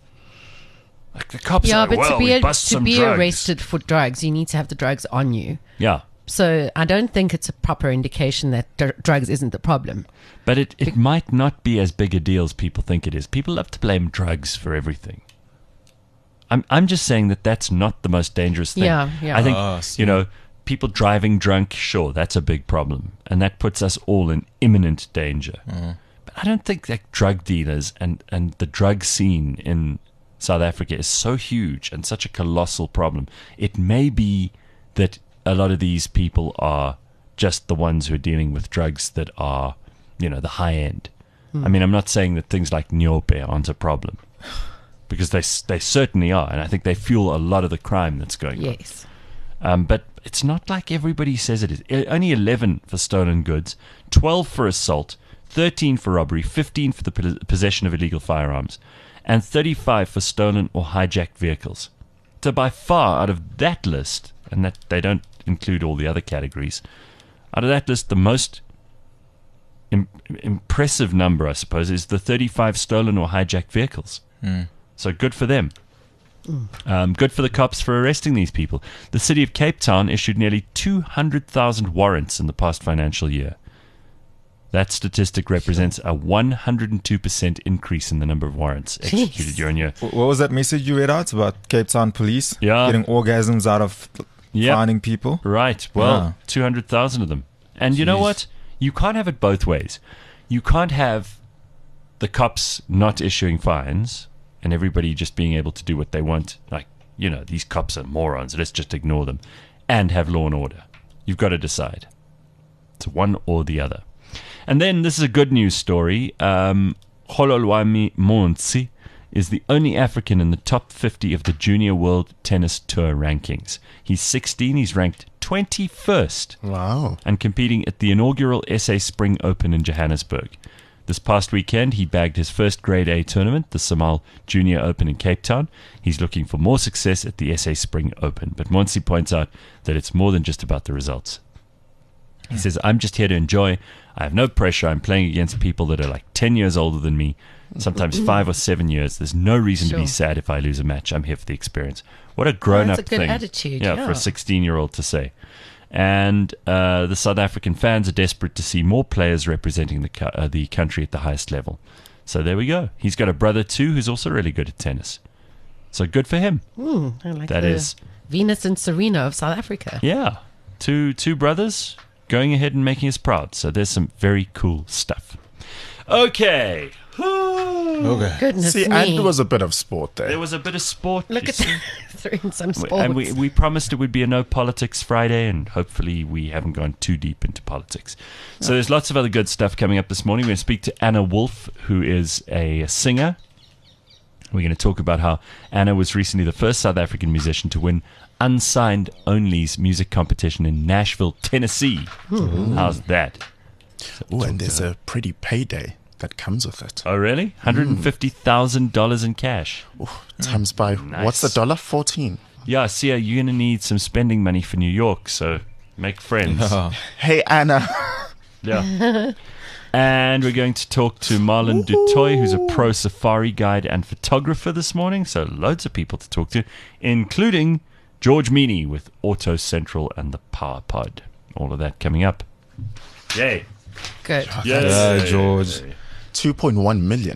Like, the cops Yeah, are, but well, to be, we a, bust to some be drugs. arrested for drugs, you need to have the drugs on you. Yeah. So I don't think it's a proper indication that dr- drugs isn't the problem. But it, it might not be as big a deal as people think it is. People love to blame drugs for everything. I'm I'm just saying that that's not the most dangerous thing. Yeah, yeah. I think, Ah, I see. you know, people driving drunk, sure, that's a big problem. And that puts us all in imminent danger. But I don't think that drug dealers and, and the drug scene in South Africa is so huge and such a colossal problem. It may be that a lot of these people are just the ones who are dealing with drugs that are, you know, the high end. I mean, I'm not saying that things like Nyope aren't a problem, because they they certainly are, and I think they fuel a lot of the crime that's going on. Yes. Um, but it's not like everybody says it is. I- Only eleven for stolen goods, twelve for assault, thirteen for robbery, fifteen for the pos- possession of illegal firearms, and thirty-five for stolen or hijacked vehicles. So by far, out of that list, and that they don't include all the other categories, out of that list, the most im- impressive number, I suppose, is the thirty-five stolen or hijacked vehicles. So good for them. Um, good for the cops for arresting these people. The city of Cape Town issued nearly two hundred thousand warrants in the past financial year. That statistic represents a one hundred two percent increase in the number of warrants executed Jeez. year on year. Wh- What was that message you read out about Cape Town police Yeah. getting orgasms out of Yep. finding people? Right. Well, Yeah. two hundred thousand of them. And you know Jeez. what? You can't have it both ways. You can't have the cops not issuing fines and everybody just being able to do what they want. Like, you know, these cops are morons. Let's just ignore them. And have law and order. You've got to decide. It's one or the other. And then this is a good news story. Um, Khololwani Montsi is the only African in the top fifty of the Junior World Tennis Tour rankings. He's sixteen. He's ranked twenty-first Wow. and competing at the inaugural S A Spring Open in Johannesburg. This past weekend, he bagged his first Grade A tournament, the Samal Junior Open in Cape Town. He's looking for more success at the S A Spring Open. But Montsi points out that it's more than just about the results. He says, I'm just here to enjoy. I have no pressure. I'm playing against people that are like ten years older than me, sometimes five or seven years. There's no reason to be Sure. sad if I lose a match. I'm here for the experience. What a grown-up That's a good thing. attitude, Yeah, yeah. for a sixteen-year-old to say. And uh, the South African fans are desperate to see more players representing the co- uh, the country at the highest level. So there we go. He's got a brother too who's also really good at tennis. So good for him. Mm, I like That the is- Venus and Serena of South Africa. Yeah. Two two brothers going ahead and making us proud. So there's some very cool stuff. Okay. Okay. Goodness See, me. and there was a bit of sport there. There was a bit of sport. Look you at see. that. Throwing some We- sports. And we, we promised it would be a no politics Friday, and hopefully we haven't gone too deep into politics. So there's lots of other good stuff coming up this morning. We're going to speak to Anna Wolf, who is a singer. We're going to talk about how Anna was recently the first South African musician to win Unsigned Only's music competition in Nashville, Tennessee. How's that? Ooh, and there's a pretty payday that comes with it. Oh, really? one hundred fifty thousand dollars in cash. Ooh, times by, what's the Nice. dollar? fourteen. Yeah, see, you're going to need some spending money for New York, so make friends. Oh, Hey, Anna. Yeah. And we're going to talk to Marlon Dutoy, who's a pro safari guide and photographer this morning. So loads of people to talk to, including George Meany with Auto Central and the Power Pod. All of that coming up. Yay. Good. yeah, George. two point one million.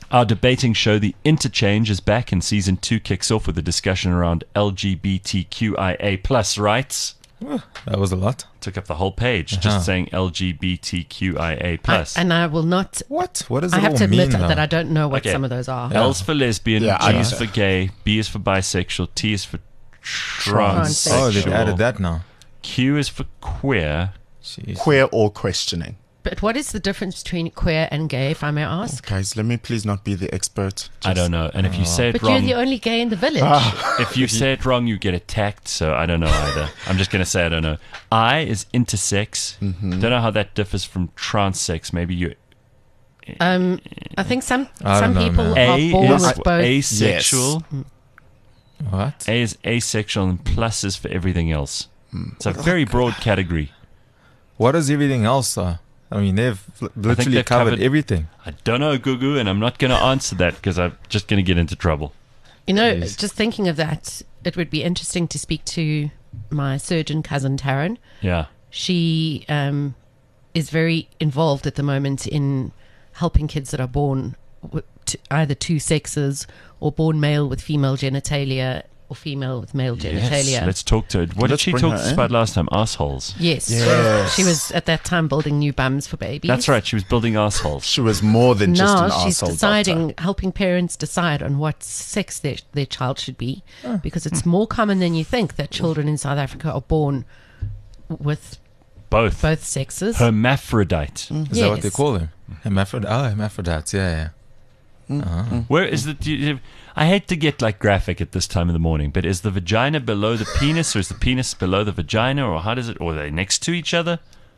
Our debating show, The Interchange, is back, and season two kicks off with a discussion around L G B T Q I A plus rights. That was a lot. Took up the whole page, Uh-huh. just saying L G B T Q I A I, plus. and I will not. What? What does I it have all to admit mean, that though? I don't know what Okay. some of those are. L's for lesbian, Yeah, G I is know. for gay, B is for bisexual, T is for transsexual, Oh, they've added that now. Q is for queer. Jeez. Queer or questioning. But what is the difference between queer and gay, if I may ask? Guys, let me please not be the expert. I don't know. And if you say it But wrong, you're the only gay in the village. if you say it wrong, you get attacked. So I don't know either. I'm just going to say I don't know. I is intersex. Mm-hmm. Don't know how that differs from transsex. Maybe you. Um, I think some I some don't know, people man. are A born is with both. asexual. What? A is asexual, and plus is for everything else. Hmm. It's a very broad category. What is everything else, though? I mean, they've l- literally they've covered, covered- everything. I don't know, Gugu, and I'm not going to answer that because I'm just going to get into trouble. You know, Jeez. just thinking of that, it would be interesting to speak to my surgeon cousin Taryn. Yeah. She um, is very involved at the moment in helping kids that are born with t- either two sexes or born male with female genitalia or female with male genitalia. Yes, let's talk to it. What Let's did she bring talk her to us in. about last time? Assholes. Yes, Yes. She, she was at that time building new bums for babies. That's right. She was building assholes. She was more than just Now an she's arsehole deciding, doctor. helping parents decide on what sex their, their child should be, Oh. because it's more common than you think that children in South Africa are born with Both. both sexes. Hermaphrodite. Is that what they Yes. call them? Hermaphrodite. Oh, hermaphrodites. Yeah, yeah. Where is the? do you- I hate to get like graphic at this time of the morning, but is the vagina below the penis, or is the penis below the vagina, or how does it? Or are they next to each other?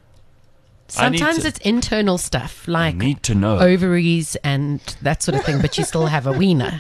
I need Sometimes to- it's internal stuff I like need to know. ovaries and that sort of thing, but you still have a wiener.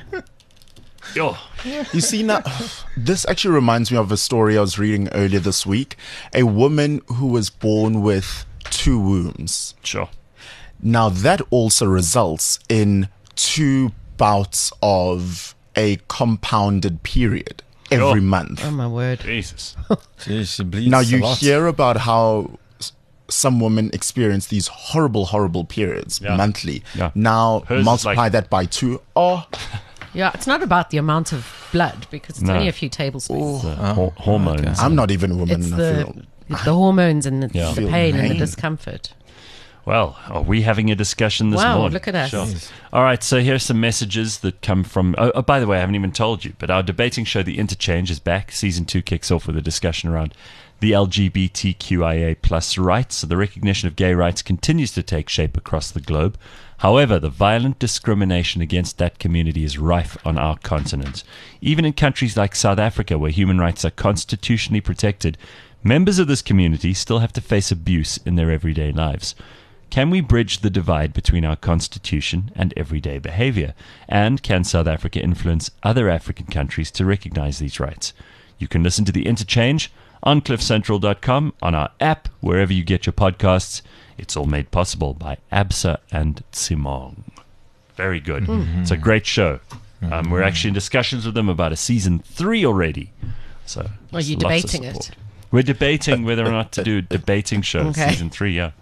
Oh, You see, now, this actually reminds me of a story I was reading earlier this week. A woman who was born with two wombs. sure. Now, that also results in two bouts of a compounded period every Sure. month. Oh my word! Jesus. Jeez, she bleeds Now, a you lot. hear about how s- some women experience these horrible, horrible periods Yeah. monthly. Yeah. Now, Hers is multiply like- that by two. Oh, Yeah, it's not about the amount of blood because it's No. only a few tablespoons. The hor- hormones. I'm not even a woman. It's and I the feel- the hormones and the, Yeah. the Feel pain and the pain. discomfort. Well, are we having a discussion this Wow, morning? look at us. Sure. All right, so here's some messages that come from. Oh, oh, by the way, I haven't even told you, but our debating show, The Interchange, is back. Season two kicks off with a discussion around the L G B T Q I A plus rights. So the recognition of gay rights continues to take shape across the globe. However, the violent discrimination against that community is rife on our continent. Even in countries like South Africa, where human rights are constitutionally protected, members of this community still have to face abuse in their everyday lives. Can we bridge the divide between our constitution and everyday behavior? And can South Africa influence other African countries to recognize these rights? You can listen to The Interchange on cliff central dot com, on our app, wherever you get your podcasts. It's all made possible by Absa and Simong. Very good. It's a great show. Um, we're actually in discussions with them about a season three already. So Are you lots of debating it? support. We're debating whether or not to do a debating show, Okay. season three, yeah.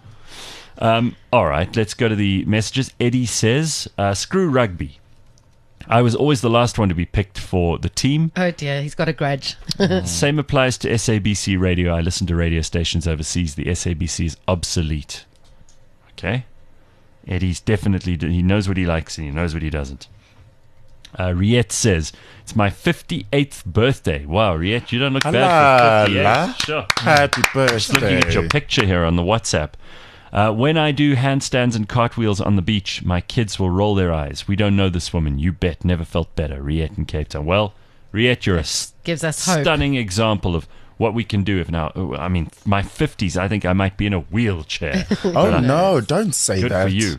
Um, all right, let's go to the messages. Eddie says, uh, screw rugby. I was always the last one to be picked for the team. Oh dear, he's got a grudge. Same applies to S A B C radio. I listen to radio stations overseas. The S A B C is obsolete. Okay? Eddie's definitely, he knows what he likes and he knows what he doesn't. Uh, Riette says, it's my fifty-eighth birthday. Wow, Riette, you don't look bad for Hello. fifty-eight. Sure. happy Just looking at your birthday. picture here on the WhatsApp. Uh, when I do handstands and cartwheels on the beach, my kids will roll their eyes. We don't know this woman. You bet. Never felt better. Riette in Cape Town. Well, Riette, you're a s- Gives us hope. stunning example of what we can do if now. I mean, my fifties, I think I might be in a wheelchair. Oh, no, don't say Good that. for you.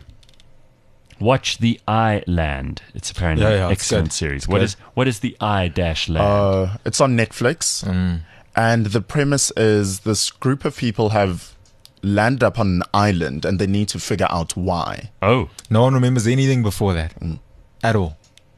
Watch The Island. It's apparently Yeah, an yeah, it's excellent good. series. It's What good. is what is The I dash Land? Uh, it's on Netflix. Mm. And the premise is this group of people have landed up on an island and they need to figure out why. oh, No one remembers anything before that at all.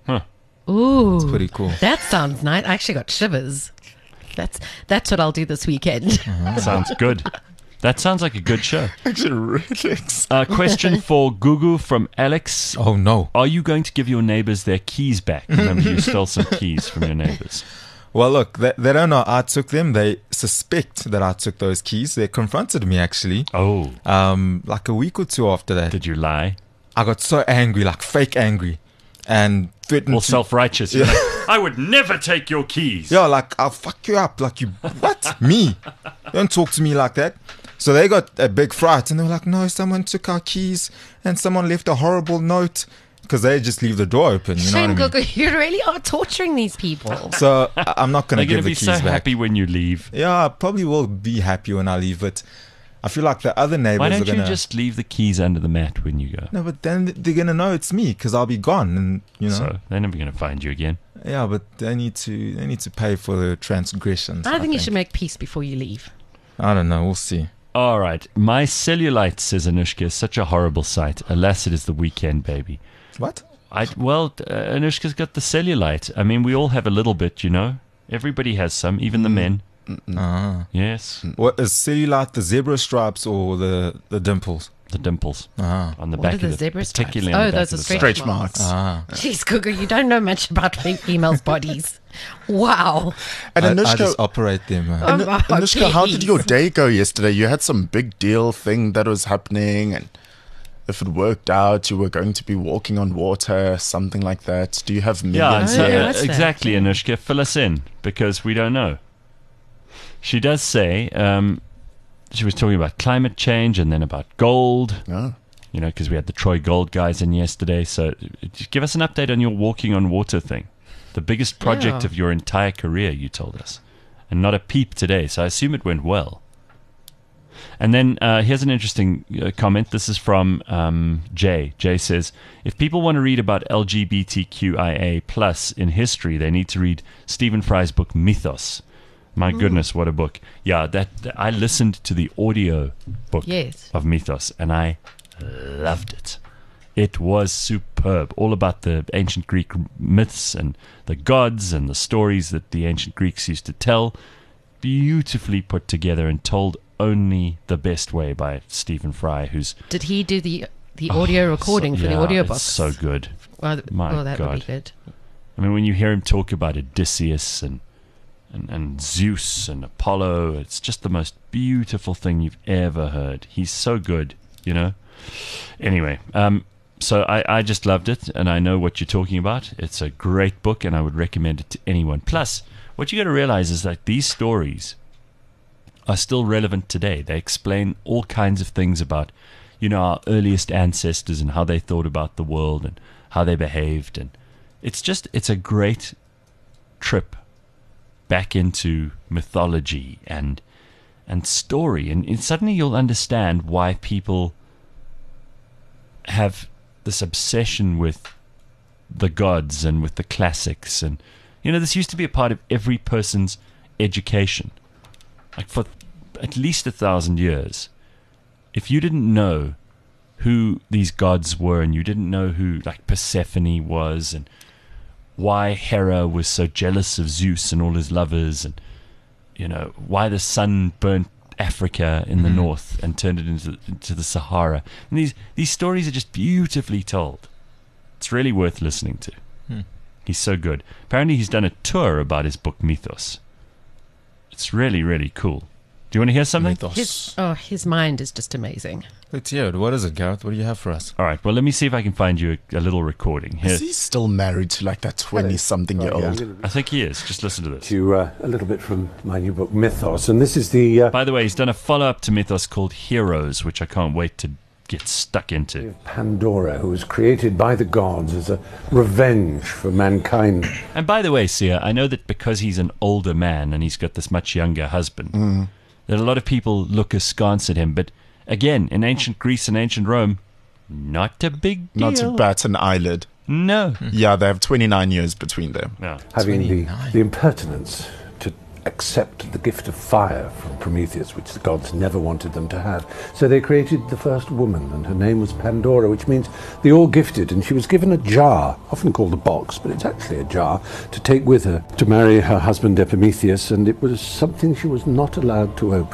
Ooh, Pretty cool. that sounds nice. I actually got shivers. That's that's what I'll do this weekend. sounds good. That sounds like a good show. Actually, really exciting. Uh, question for Gugu from Alex. Oh no. Are you going to give your neighbors their keys back? Remember, you stole some keys from your neighbors. Well, look, they, they don't know I took them. They suspect that I took those keys. They confronted me actually. Oh, Um, like a week or two after that. did you lie? I got so angry, like fake angry, and threatened Or to- self-righteous? You're like, I would never take your keys. Yeah, like I'll fuck you up. Like you, what? Me? Don't talk to me like that. So they got a big fright, and they were like, "No, someone took our keys, and someone left a horrible note." Because they just leave the door open. You know Shame, what I mean? Gugu, you really are torturing these people. So I- I'm not gonna They're going give to the be keys so back. happy when you leave. Yeah, I probably will be happy when I leave, but I feel like the other neighbors Why are don't you gonna. just leave the keys under the mat when you go? No, but then they're gonna know it's me because I'll be gone, and you know. So they're never going to find you again. Yeah, but they need to. They need to pay for the transgressions. I think you should make peace before you leave. I don't know. We'll see. All right. My cellulite, says Anushka, is such a horrible sight. Alas, it is the weekend, baby. What? I Well, uh, Anushka's got the cellulite. I mean, we all have a little bit, you know? Everybody has some, even the men. Ah. Yes. What is cellulite? The zebra stripes or the the dimples? The dimples Ah. on the What back are of the the zebra stripes? particularly on Oh, the back those of are the stretch side. Stretch marks. Ah. Jeez, Gugu, you don't know much about fem- females' bodies. Wow. And I, I Anushka, just operate them. Uh. Um, Anu- oh, Anushka, how did please. your day go yesterday? You had some big deal thing that was happening, and if it worked out, you were going to be walking on water, something like that. Do you have Yeah, millions so, yeah, here? uh, what's that? exactly, Anushka. Fill us in, because we don't know. She does say, um, she was talking about climate change and then about gold. No. You know, because we had the Troy Gold guys in yesterday. So uh, just give us an update on your walking on water thing. The biggest project Yeah. of your entire career, you told us. And not a peep today, so I assume it went well. And then uh, here's an interesting uh, comment. This is from um, Jay. Jay says, if people want to read about L G B T Q I A plus in history, they need to read Stephen Fry's book, Mythos. My goodness, what a book. Yeah, that, that I listened to the audio book Yes. of Mythos, and I loved it. It was superb. All about the ancient Greek myths and the gods and the stories that the ancient Greeks used to tell. Beautifully put together and told only the best way by Stephen Fry, who's Did he do the the audio recording so, for the yeah, audiobook? it's so good. Well, th- My well, that would be God. good. I mean, when you hear him talk about Odysseus and, and, and Zeus and Apollo, it's just the most beautiful thing you've ever heard. He's so good, you know? Anyway, um, so I, I just loved it, and I know what you're talking about. It's a great book, and I would recommend it to anyone. Plus, what you got to realize is that these stories are still relevant today. They explain all kinds of things about, you know, our earliest ancestors and how they thought about the world and how they behaved. And it's just, it's a great trip back into mythology and and story. And, and suddenly you'll understand why people have this obsession with the gods and with the classics. And, you know, this used to be a part of every person's education. Like for at least a thousand years, if you didn't know who these gods were and you didn't know who like Persephone was and why Hera was so jealous of Zeus and all his lovers, and you know why the sun burnt Africa in the north and turned it into, into the Sahara. And these these stories are just beautifully told. It's really worth listening to. Hmm. He's so good. Apparently he's done a tour about his book Mythos. It's really, really cool. Do you want to hear something? His oh, his mind is just amazing. Let's hear it. What is it, Gareth? What do you have for us? All right, well, let me see if I can find you a, a little recording. Here. Is he still married to like that twenty-something year Oh, yeah, I'm old? gonna I think he is. Just listen to this. to uh, a little bit from my new book Mythos, and this is the uh, By the way, he's done a follow-up to Mythos called Heroes, which I can't wait to get stuck into. Pandora, who was created by the gods as a revenge for mankind. And by the way, Sia, I know that because he's an older man and he's got this much younger husband, that a lot of people look askance at him. But again, in ancient Greece and ancient Rome, not a big deal. Not to bat an eyelid. No. Yeah, they have twenty-nine years between them. No. Having the, twenty-nine. the impertinence to accept the gift of fire from Prometheus, which the gods never wanted them to have. So they created the first woman, and her name was Pandora, which means the all-gifted, and she was given a jar, often called a box, but it's actually a jar, to take with her to marry her husband Epimetheus, and it was something she was not allowed to open.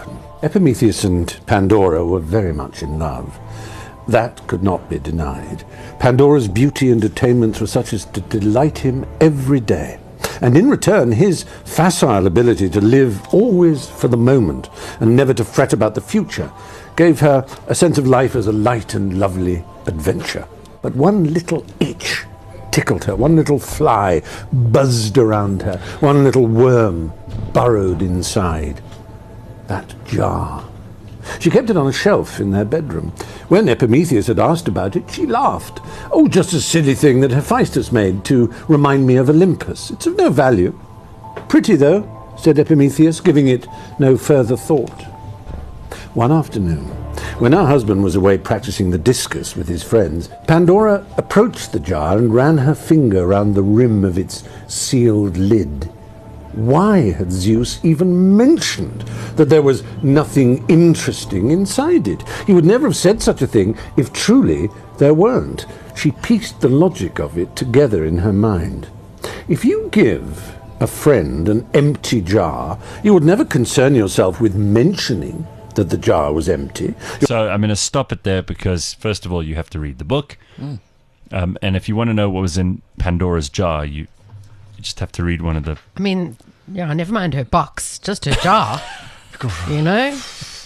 Epimetheus and Pandora were very much in love. That could not be denied. Pandora's beauty and attainments were such as to delight him every day. And in return, his facile ability to live always for the moment and never to fret about the future gave her a sense of life as a light and lovely adventure. But one little itch tickled her, one little fly buzzed around her, one little worm burrowed inside. That jar. She kept it on a shelf in their bedroom. When Epimetheus had asked about it, she laughed. Oh, just a silly thing that Hephaestus made to remind me of Olympus. It's of no value. Pretty, though, said Epimetheus, giving it no further thought. One afternoon, when her husband was away practicing the discus with his friends, Pandora approached the jar and ran her finger round the rim of its sealed lid. Why had Zeus even mentioned that there was nothing interesting inside it? He would never have said such a thing if truly there weren't. She pieced the logic of it together in her mind. If you give a friend an empty jar, you would never concern yourself with mentioning that the jar was empty. So I'm going to stop it there because, first of all, you have to read the book. Mm. Um, and if you want to know what was in Pandora's jar, you, you just have to read one of the... I mean, yeah, never mind her box, just her jar, you know?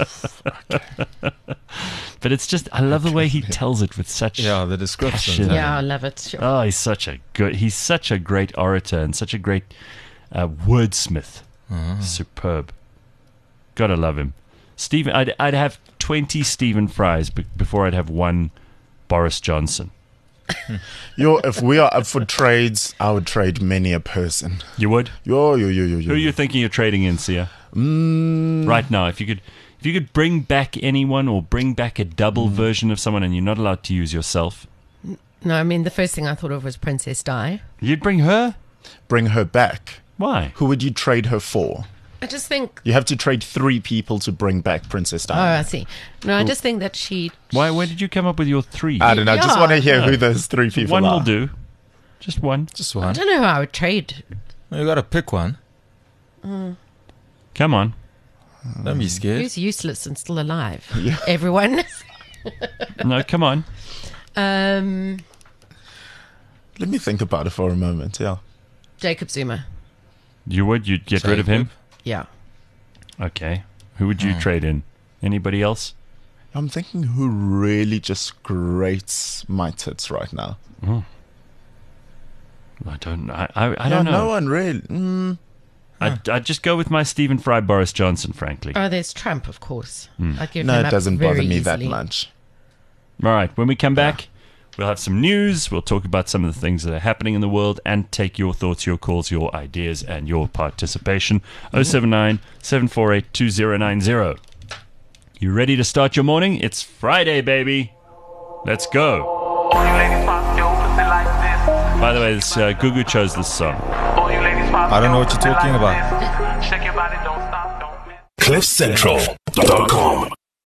But it's just, I love the way he tells it with such... Yeah, the description. passion. Yeah, I love it. Sure. Oh, he's such a good... He's such a great orator and such a great uh, wordsmith. Mm. Superb. Gotta love him. Stephen, I'd, I'd have twenty Stephen Fries be- before I'd have one Boris Johnson. Yo, if we are up for trades, I would trade many a person. You would? Yo, yo, yo, yo, yo. Who are you thinking you're trading in, Sia? Mm. Right now, if you could, if you could bring back anyone or bring back a double Mm. version of someone, and you're not allowed to use yourself, No, I mean, the first thing I thought of was Princess Di. you'd bring her. Bring her back. Why? Who would you trade her for? I just think... You have to trade three people to bring back Princess Oh, Diana. I see. No, I just think that she... Why? Where did you come up with your three? I don't know. I just Yeah. want to hear Yeah. who those three people One are. will do. Just one. Just I one. don't know who I would trade. You gotta pick one. Come on. Don't be scared. Who's useless and still alive? Everyone. No, come on. um, Let me think about it for a moment. Yeah. Jacob Zuma. You would? You'd get rid of him? Yeah. Okay. Who would you trade in? Anybody else? I'm thinking who really just grates my tits right now. Oh. I don't know. I, I, I Yeah, don't know. No one really. Mm. I'd, I'd just go with my Stephen Fry Boris Johnson, frankly. Oh, there's Trump, of course. I'd give No, him it up doesn't bother very me that easily. much. All right. When we come back, we'll have some news. We'll talk about some of the things that are happening in the world and take your thoughts, your calls, your ideas, and your participation. oh seven nine, seven four eight, two oh nine oh. You ready to start your morning? It's Friday, baby. Let's go. By the way, this uh, Gugu chose this song. I don't know what you're talking about. cliff central dot com